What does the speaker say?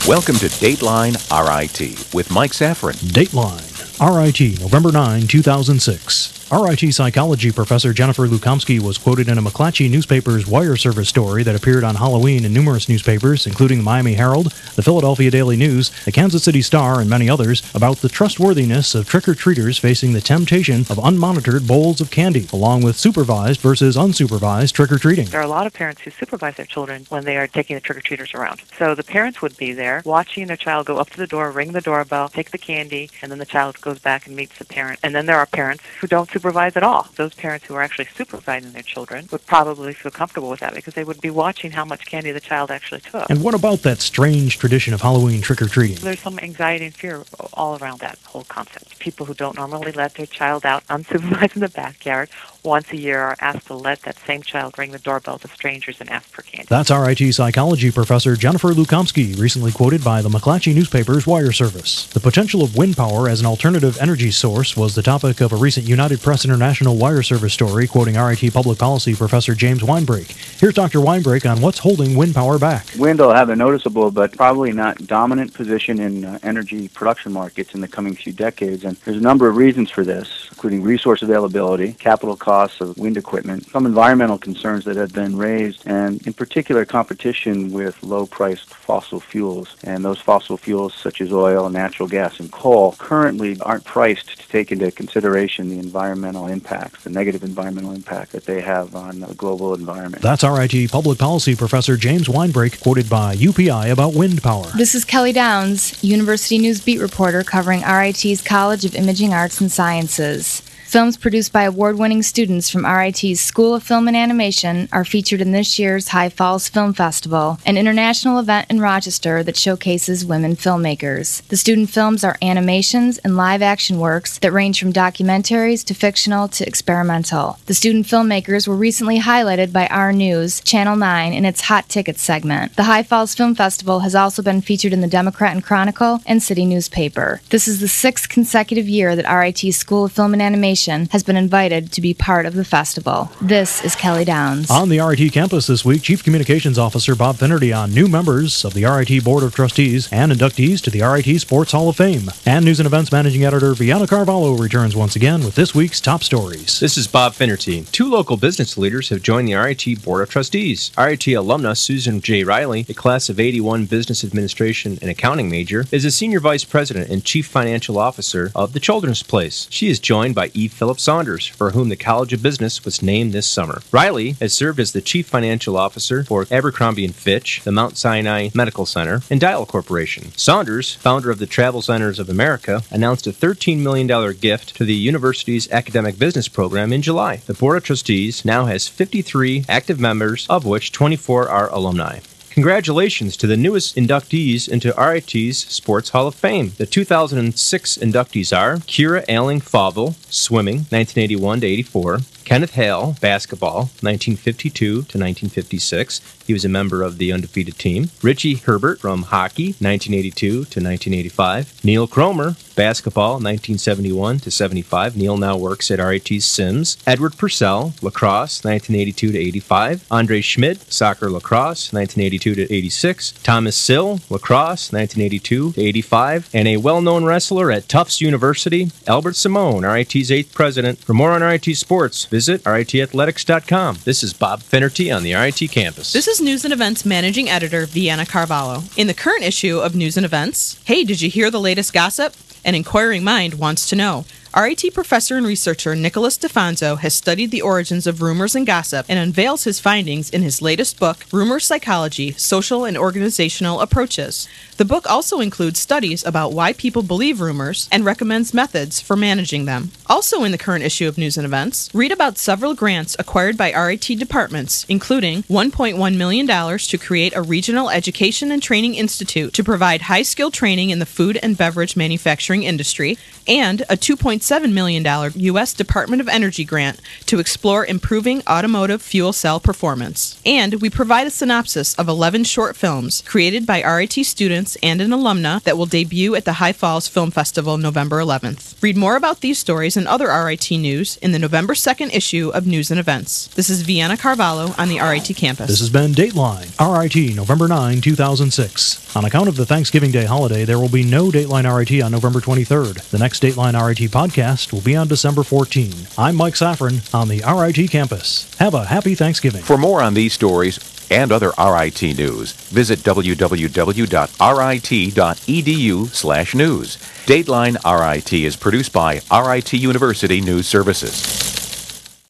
Welcome to Dateline RIT with Mike Safran. Dateline RIT, November 9, 2006. RIT psychology professor Jennifer Lukomsky was quoted in a McClatchy newspaper's wire service story that appeared on Halloween in numerous newspapers, including the Miami Herald, the Philadelphia Daily News, the Kansas City Star, and many others, about the trustworthiness of trick-or-treaters facing the temptation of unmonitored bowls of candy, along with supervised versus unsupervised trick-or-treating. There are a lot of parents who supervise their children when they are taking the trick-or-treaters around. So the parents would be there watching their child go up to the door, ring the doorbell, take the candy, and then the child goes back and meets the parent. And then there are parents who don't supervise at all. Those parents who are actually supervising their children would probably feel comfortable with that because they would be watching how much candy the child actually took. And what about that strange tradition of Halloween trick-or-treating? There's some anxiety and fear all around that whole concept. People who don't normally let their child out unsupervised in the backyard once a year are asked to let that same child ring the doorbell to strangers and ask for candy. That's RIT psychology professor Jennifer Lukomsky, recently quoted by the McClatchy newspaper's wire service. The potential of wind power as an alternative energy source was the topic of a recent United Press International wire service story quoting RIT public policy professor James Weinbrake. Here's Dr. Weinbrake on what's holding wind power back. Wind will have a noticeable but probably not dominant position in energy production markets in the coming few decades, and there's a number of reasons for this, including resource availability, capital costs of wind equipment, some environmental concerns that have been raised, and in particular competition with low-priced fossil fuels. And those fossil fuels, such as oil, natural gas, and coal, currently aren't priced to take into consideration the environmental impacts, the negative environmental impact that they have on the global environment. That's RIT public policy professor James Weinbrake, quoted by UPI about wind power. This is Kelly Downs, University News beat reporter covering RIT's College of Imaging Arts and Sciences. Films produced by award-winning students from RIT's School of Film and Animation are featured in this year's High Falls Film Festival, an international event in Rochester that showcases women filmmakers. The student films are animations and live-action works that range from documentaries to fictional to experimental. The student filmmakers were recently highlighted by Our News, Channel 9, in its Hot Tickets segment. The High Falls Film Festival has also been featured in the Democrat and Chronicle and City Newspaper. This is the 6th consecutive year that RIT's School of Film and Animation has been invited to be part of the festival. This is Kelly Downs. On the RIT campus this week, Chief Communications Officer Bob Finnerty on new members of the RIT Board of Trustees and inductees to the RIT Sports Hall of Fame. And News and Events Managing Editor Vianna Carvalho returns once again with this week's top stories. This is Bob Finnerty. 2 local business leaders have joined the RIT Board of Trustees. RIT alumna Susan J. Riley, a class of 81 business administration and accounting major, is a senior vice president and chief financial officer of the Children's Place. She is joined by E. Philip Saunders, for whom the College of Business was named this summer. Riley has served as the chief financial officer for Abercrombie & Fitch, the Mount Sinai Medical Center, and Dial Corporation. Saunders, founder of the Travel Centers of America, announced a $13 million gift to the university's academic business program in July. The Board of Trustees now has 53 active members, of which 24 are alumni. Congratulations to the newest inductees into RIT's Sports Hall of Fame. The 2006 inductees are Kira Alling-Favell, swimming, 1981 to 84. Kenneth Hale, basketball, 1952 to 1956. He was a member of the undefeated team. Richie Herbert from hockey, 1982 to 1985. Neil Cromer, basketball, 1971 to 75. Neil now works at RIT's Sims. Edward Purcell, lacrosse, 1982 to 85. Andre Schmidt, soccer lacrosse, 1982 to 86. Thomas Sill, lacrosse, 1982 to 85. And a well-known wrestler at Tufts University, Albert Simone, RIT's 8th president. For more on RIT sports, visit ritathletics.com. This is Bob Finnerty on the RIT campus. This is News and Events Managing Editor Vianna Carvalho. In the current issue of News and Events, hey, did you hear the latest gossip? An inquiring mind wants to know. RIT professor and researcher Nicholas DeFonso has studied the origins of rumors and gossip and unveils his findings in his latest book, Rumor Psychology, Social and Organizational Approaches. The book also includes studies about why people believe rumors and recommends methods for managing them. Also in the current issue of News and Events, read about several grants acquired by RIT departments, including $1.1 million to create a regional education and training institute to provide high-skilled training in the food and beverage manufacturing industry, and a $2.2 $1.7 million U.S. Department of Energy grant to explore improving automotive fuel cell performance. And we provide a synopsis of 11 short films created by RIT students and an alumna that will debut at the High Falls Film Festival November 11th. Read more about these stories and other RIT news in the November 2nd issue of News and Events. This is Vienna Carvalho on the RIT campus. This has been Dateline, RIT, November 9, 2006. On account of the Thanksgiving Day holiday, there will be no Dateline RIT on November 23rd. The next Dateline RIT podcast will be on December 14. I'm Mike Saffron on the RIT campus. Have a happy Thanksgiving. For more on these stories and other RIT news, visit www.rit.edu/news. Dateline RIT is produced by RIT University News Services.